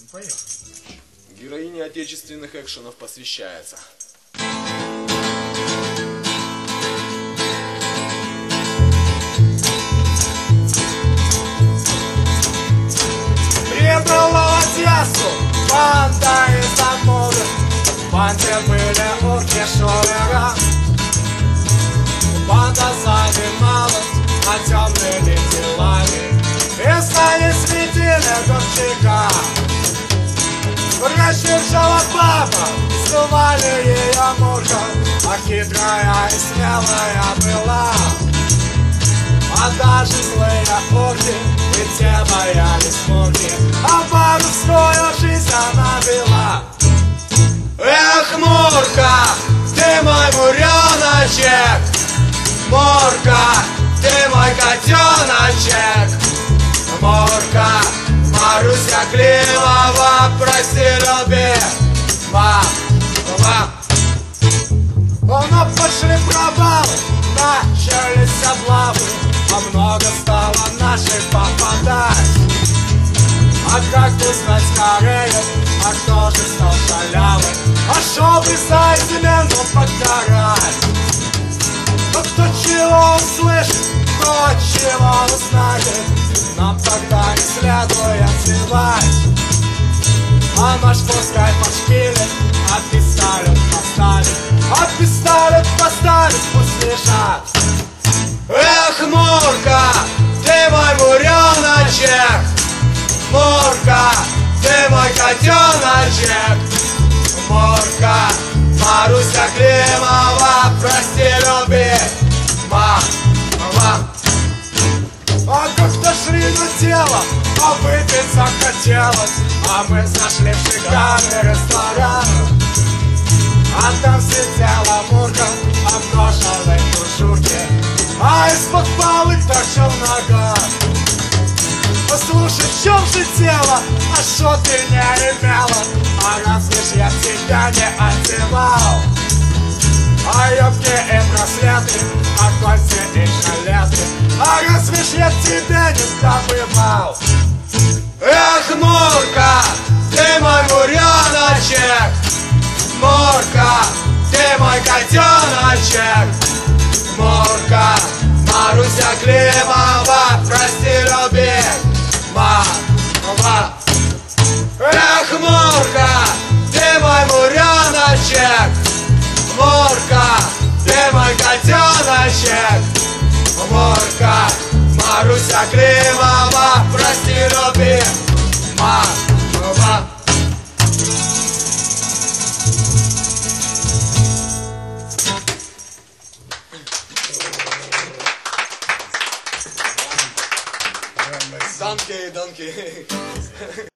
Поехали. Героине отечественных экшенов посвящается. Прибрала Одессу банда из Амура. В банде были орки шулера. Банда занималась темными делами и стали светили ковчега. Врач держала баба, звали ее Мурка, а хитрая и смелая была. А даже злые орки и те боялись Мурки, а воровскую жизнь она вела. Эх, Мурка, ты мой буреночек, Мурка, ты мой котеночек, Мурка, Маруся Климова, прости, люби, мама. Но пошли провалы, начались облавы, а много стало наших попадать. А как узнать скорее, а кто же стал шалявым, а шел бы за измену покарать? Но кто чего услышит, кто чего узнает, нам тогда не следует сливать. А наш пускай пошпилит, а пистолет поставит, а пистолет поставит, пусть лежат. Эх, Мурка, ты мой буреночек, Мурка, ты мой котеночек, Мурка, Маруся Климова, прости, люби, мама. А как-то шли на тело, а выпить захотелось, а мы зашли в шикарный ресторан. А там сидела Мурка, обкошенной тушурке, а из-под полы торчал нога. Послушай, в чем же дело, а шо ты не имела, а разве ж я тебя не одевал? А юбки и браслеты, а кольца и шалеты, а разве ж я тебя не добывал? Эх, Мурка, ты мой буреночек, Мурка, ты мой котеночек, Мурка, Маруся Климова, прости, люби, мама. Эх, Мурка, ты мой буреночек, Мурка, ты мой котеночек, Мурка, Маруся Климова, прости, люби, мама. Данки.